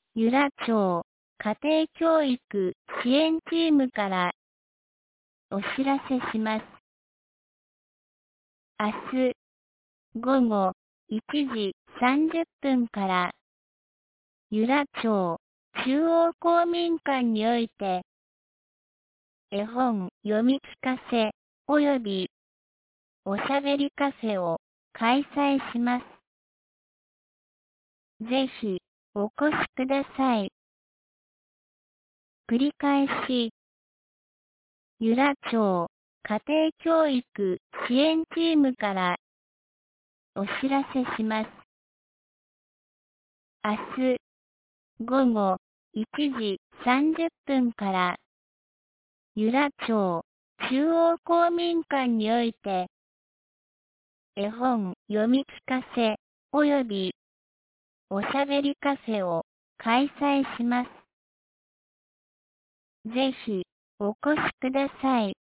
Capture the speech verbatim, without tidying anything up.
由良町家庭教育支援チームからお知らせします。明日午後いちじさんじゅっぷんから由良町中央公民館において絵本読み聞かせ及びおしゃべりカフェを開催します。ぜひお越しください。繰り返し、由良町家庭教育支援チームからお知らせします。明日午後いちじさんじゅっぷんから由良町中央公民館において絵本読み聞かせ及びおしゃべりカフェを開催します。ぜひお越しください。